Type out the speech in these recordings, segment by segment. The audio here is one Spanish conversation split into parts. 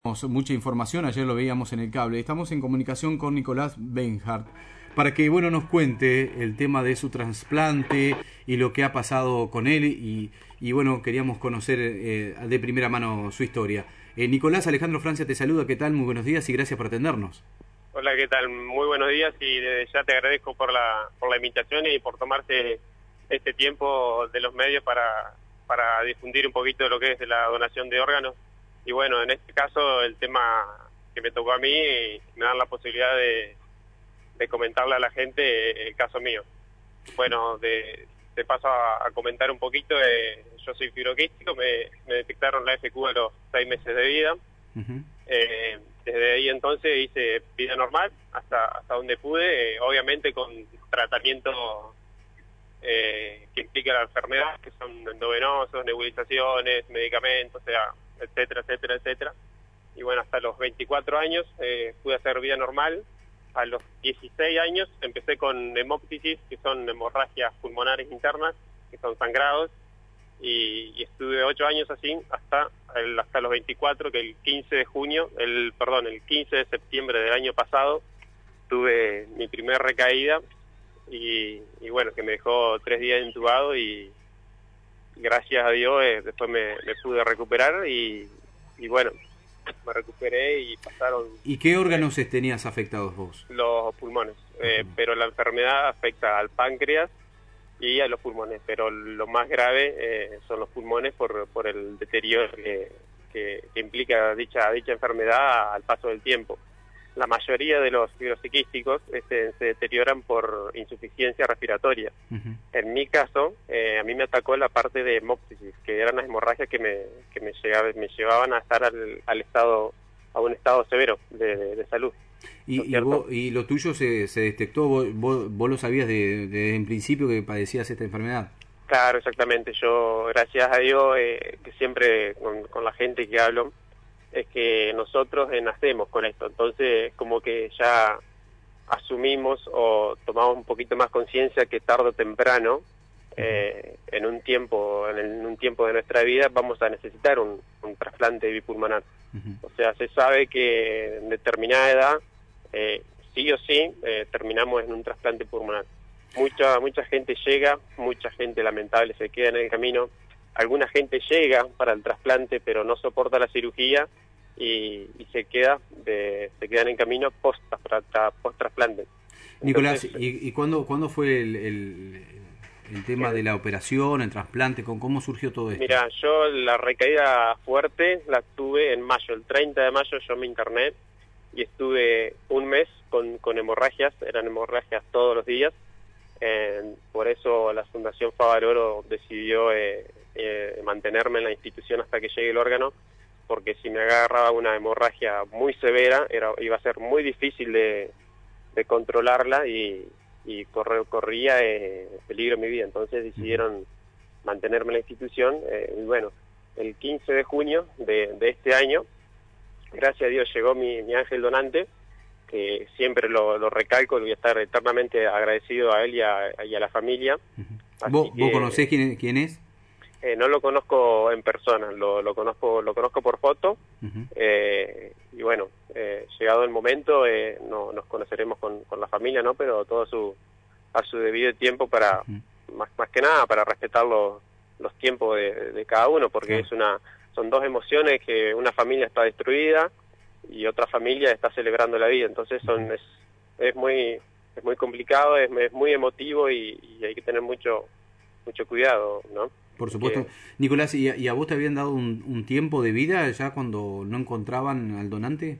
Mucha información, ayer lo veíamos en el cable. Estamos en comunicación con Nicolás Benhart para que nos cuente el tema de su trasplante y lo que ha pasado con él y queríamos conocer de primera mano su historia. Nicolás, Alejandro Francia te saluda, ¿qué tal? Muy buenos días y gracias por atendernos. Hola, ¿qué tal? Muy buenos días y desde ya te agradezco por la invitación y por tomarse este tiempo de los medios para difundir un poquito de lo que es la donación de órganos. Y bueno, en este caso el tema que me tocó a mí, me dan la posibilidad de comentarle a la gente el caso mío. Bueno, te paso a comentar un poquito. Yo soy fibroquístico, me detectaron la FQ a los 6 meses de vida. Uh-huh. Desde ahí entonces hice vida normal hasta donde pude, obviamente con tratamiento que implica la enfermedad, que son endovenosos, nebulizaciones, medicamentos, o sea, etcétera, etcétera, etcétera. Y bueno, hasta los 24 años pude hacer vida normal. A los 16 años empecé con hemoptisis, que son hemorragias pulmonares internas, que son sangrados, y estuve 8 años así hasta los 24, que el 15 de septiembre del año pasado tuve mi primera recaída y bueno, que me dejó 3 días intubado y gracias a Dios después me pude recuperar y bueno, me recuperé y pasaron... ¿Y qué órganos tenías afectados vos? Los pulmones, pero la enfermedad afecta al páncreas y a los pulmones, pero lo más grave son los pulmones por el deterioro que implica dicha enfermedad al paso del tiempo. La mayoría de los fibroquísticos se deterioran por insuficiencia respiratoria. Uh-huh. En mi caso, a mí me atacó la parte de hemoptisis, que eran las hemorragias que me llevaban a estar a un estado severo de salud. ¿Y lo tuyo se detectó? ¿Vos lo sabías desde en principio que padecías esta enfermedad? Claro, exactamente. Yo, gracias a Dios, que siempre con la gente que hablo, es que nosotros nacemos con esto. Entonces, como que ya asumimos o tomamos un poquito más conciencia que tarde o temprano, en un tiempo de nuestra vida, vamos a necesitar un trasplante bipulmonar. Uh-huh. O sea, se sabe que en determinada edad, sí o sí, terminamos en un trasplante pulmonar. Mucha gente llega, mucha gente lamentable se queda en el camino. Alguna gente llega para el trasplante pero no soporta la cirugía y se quedan en camino post-trasplante. Nicolás, ¿y cuándo fue el tema de la operación, el trasplante? ¿Cómo surgió todo esto? Mira, yo la recaída fuerte la tuve en mayo, el 30 de mayo yo me interné y estuve un mes con hemorragias, eran hemorragias todos los días. Por eso la Fundación Favaloro decidió mantenerme en la institución hasta que llegue el órgano, porque si me agarraba una hemorragia muy severa iba a ser muy difícil de controlarla y corría peligro mi vida. Entonces decidieron mantenerme en la institución y bueno, el 15 de junio de este año, gracias a Dios llegó mi ángel donante, que siempre lo recalco, voy a estar eternamente agradecido a él y a la familia. Uh-huh. ¿Vos conocés quién es? No lo conozco en persona, lo conozco por foto. Uh-huh. Y bueno, llegado el momento nos conoceremos con la familia, ¿no? Pero todo a su debido tiempo para, uh-huh, más que nada para respetar los tiempos de cada uno, porque uh-huh, son dos emociones, que una familia está destruida y otra familia está celebrando la vida. Entonces es muy complicado, es muy emotivo y hay que tener mucho cuidado, ¿no? Por supuesto. Nicolás, ¿y a vos te habían dado un tiempo de vida ya cuando no encontraban al donante?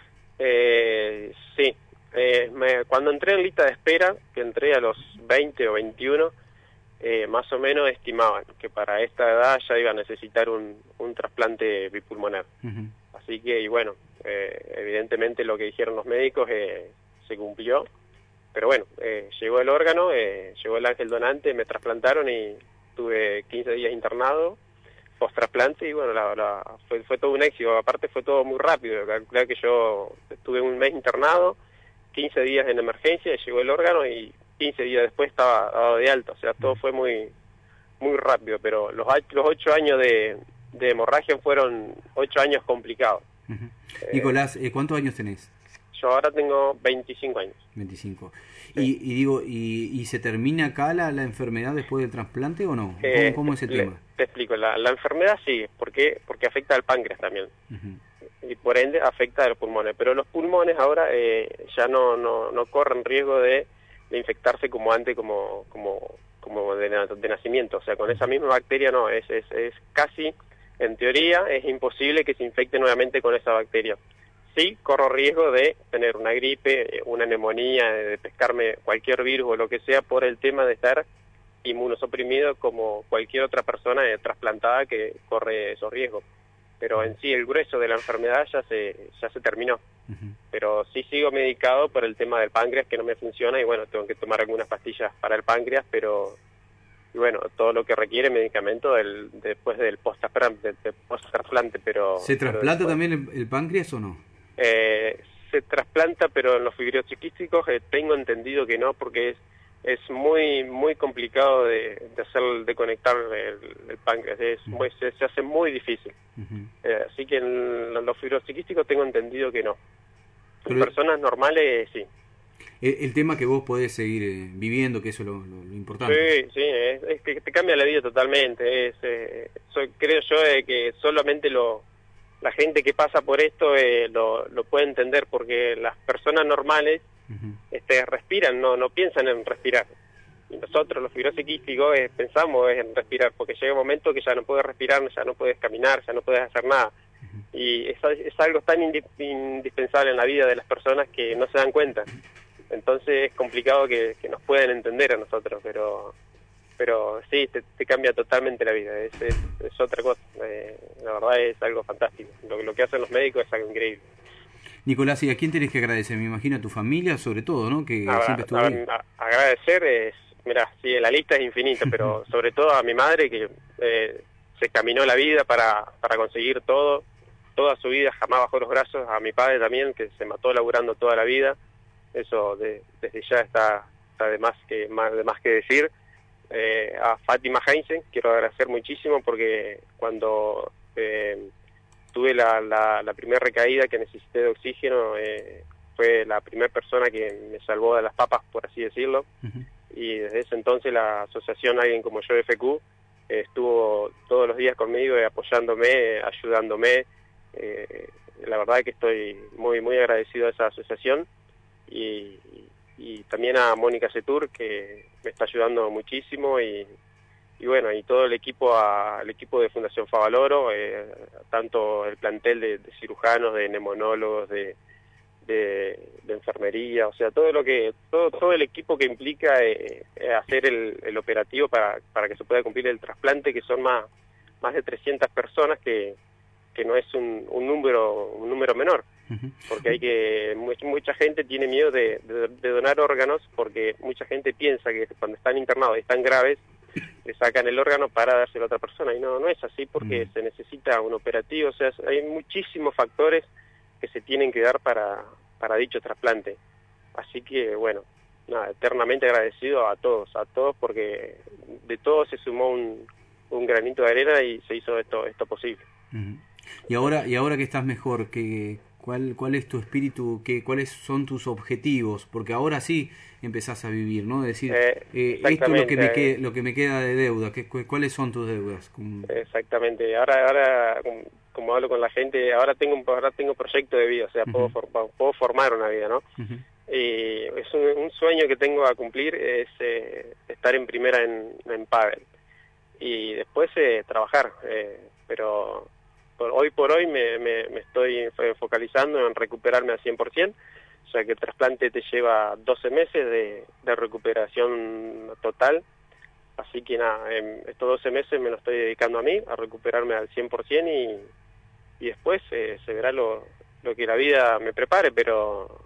Sí. Cuando entré en lista de espera, que entré a los 20 o 21, más o menos estimaban que para esta edad ya iba a necesitar un trasplante bipulmonar. Uh-huh. Así que, y bueno, evidentemente lo que dijeron los médicos se cumplió. Pero bueno, llegó el órgano, llegó el ángel donante, me trasplantaron y tuve 15 días internado post-trasplante y bueno, fue todo un éxito. Aparte fue todo muy rápido. Calculé que yo estuve un mes internado, 15 días en emergencia, y llegó el órgano y 15 días después estaba dado de alta. O sea, todo fue muy rápido, pero los 8 años de hemorragia fueron 8 años complicados. Ujú. Nicolás, ¿cuántos años tenés? Yo ahora tengo 25 años. 25. Sí. Y digo, ¿y se termina acá la enfermedad después del trasplante o no? ¿Cómo es el tema? Te explico, la enfermedad sí, ¿por qué? Porque afecta al páncreas también. Ujú. Y por ende afecta a los pulmones, pero los pulmones ahora ya no corren riesgo de infectarse como antes, como de nacimiento, o sea, con esa misma bacteria no, es casi, en teoría, es imposible que se infecte nuevamente con esa bacteria. Sí, corro riesgo de tener una gripe, una neumonía, de pescarme cualquier virus o lo que sea por el tema de estar inmunosuprimido como cualquier otra persona trasplantada que corre esos riesgos. Pero en sí el grueso de la enfermedad ya se terminó. Ujú. Pero sí sigo medicado por el tema del páncreas que no me funciona y bueno, tengo que tomar algunas pastillas para el páncreas, pero y bueno, todo lo que requiere medicamento después del post-trasplante, ¿Se pero trasplanta después, también el páncreas o no? se trasplanta, pero en los fibriochiquísticos tengo entendido que no, porque es muy complicado de conectar el páncreas, se hace muy difícil. Ujú. Así que en los fibrociquísticos tengo entendido que no. En Pero personas normales sí. el tema que vos podés seguir viviendo, que eso es lo importante. Sí, sí, es que te cambia la vida totalmente. Creo yo que solamente la gente que pasa por esto lo puede entender, porque las personas normales Ujú. respiran, no piensan en respirar. Y nosotros, los fibrociquísticos, pensamos en respirar, porque llega un momento que ya no puedes respirar, ya no puedes caminar, ya no puedes hacer nada. Y es algo tan indispensable en la vida de las personas que no se dan cuenta. Entonces es complicado que nos puedan entender a nosotros, pero sí, te cambia totalmente la vida, es otra cosa. La verdad es algo fantástico. Lo que hacen los médicos es algo increíble. Nicolás, ¿y a quién tenés que agradecer? Me imagino a tu familia, sobre todo, ¿no? Que siempre estuvo ahí. Agradecer mira, sí, la lista es infinita, pero sobre todo a mi madre que se caminó la vida para conseguir todo, toda su vida, jamás bajó los brazos, a mi padre también, que se mató laburando toda la vida, eso desde ya está de más que decir. A Fátima Heinzen quiero agradecer muchísimo porque cuando tuve la primera recaída que necesité de oxígeno, fue la primera persona que me salvó de las papas, por así decirlo. Ujú. Y desde ese entonces la asociación Alguien Como Yo FQ estuvo todos los días conmigo, apoyándome, ayudándome. La verdad que estoy muy agradecido a esa asociación y también a Mónica Setur, que me está ayudando muchísimo, y bueno, y todo el equipo de Fundación Favaloro, tanto el plantel de cirujanos, de neumonólogos, de enfermería, o sea, todo el equipo que implica hacer el operativo para que se pueda cumplir el trasplante, que son más de 300 personas, que no es un número menor, Ujú. porque mucha gente tiene miedo de donar órganos, porque mucha gente piensa que cuando están internados y están graves le sacan el órgano para dárselo a otra persona, y no es así, porque se necesita un operativo, o sea, hay muchísimos factores que se tienen que dar para dicho trasplante. Así que, bueno, nada, eternamente agradecido a todos, porque de todos se sumó un granito de arena y se hizo esto posible. Ujú. Y ahora que estás mejor, ¿cuál es tu espíritu? ¿Cuáles son tus objetivos? Porque ahora sí empezás a vivir, ¿no? Es decir, esto es lo que me queda de deuda. ¿Cuáles son tus deudas? Exactamente. Ahora como hablo con la gente, ahora tengo proyecto de vida, o sea, Uh-huh. puedo formar una vida, ¿no? Uh-huh. Y es un sueño que tengo a cumplir, es estar en primera en pádel. Y después trabajar, pero hoy por hoy me estoy focalizando en recuperarme al 100%, o sea que el trasplante te lleva 12 meses de recuperación total, así que nada, en estos 12 meses me lo estoy dedicando a mí, a recuperarme al 100%, y después se verá lo que la vida me prepare, pero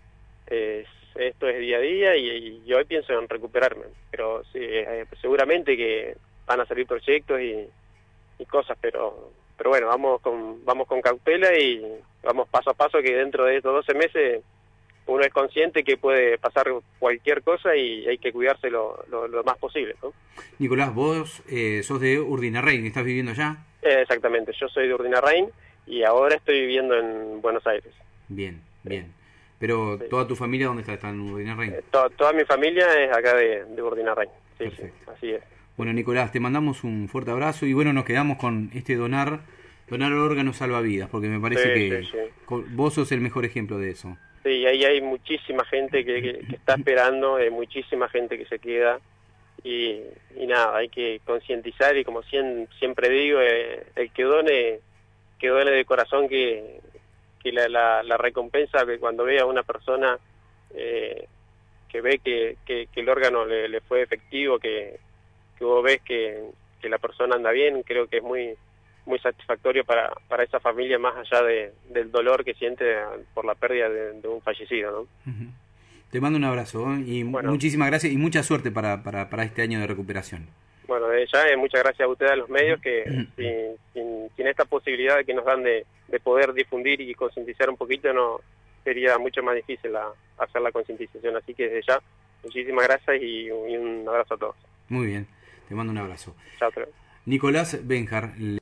esto es día a día y hoy pienso en recuperarme, pero sí, seguramente que van a salir proyectos y cosas, pero bueno, vamos con cautela y vamos paso a paso, que dentro de estos 12 meses uno es consciente que puede pasar cualquier cosa y hay que cuidarse lo más posible, ¿no? Nicolás, vos sos de Urdinarrain, ¿estás viviendo allá? Exactamente, yo soy de Urdinarrain y ahora estoy viviendo en Buenos Aires. Bien, Sí. bien. Pero Sí. ¿toda tu familia dónde está? ¿Está en Urdinarrain? Toda mi familia es acá de Urdinarrain. Sí, sí, Perfecto. así es. Bueno, Nicolás, te mandamos un fuerte abrazo y bueno, nos quedamos con este donar órganos salvavidas, porque me Sí, parece sí, que sí. vos sos el mejor ejemplo de eso. Sí, ahí hay muchísima gente que está esperando, muchísima gente que se queda y, y nada, hay que concientizar y como siempre digo, el que done de corazón que la recompensa que cuando ve a una persona que ve que el órgano le fue efectivo, que vos ves que la persona anda bien, creo que es muy satisfactorio para esa familia, más allá del dolor que siente por la pérdida de un fallecido, ¿no? Ujú. Te mando un abrazo, ¿eh? Y Bueno, muchísimas gracias y mucha suerte para este año de recuperación. bueno, de ya muchas gracias a ustedes, a los medios, que sin esta posibilidad que nos dan de poder difundir y concientizar un poquito, no sería mucho más difícil hacer la concientización. Así que desde ya, muchísimas gracias y un abrazo a todos. Muy bien, te mando un abrazo. Chao, Trevor. Nicolás Benjar.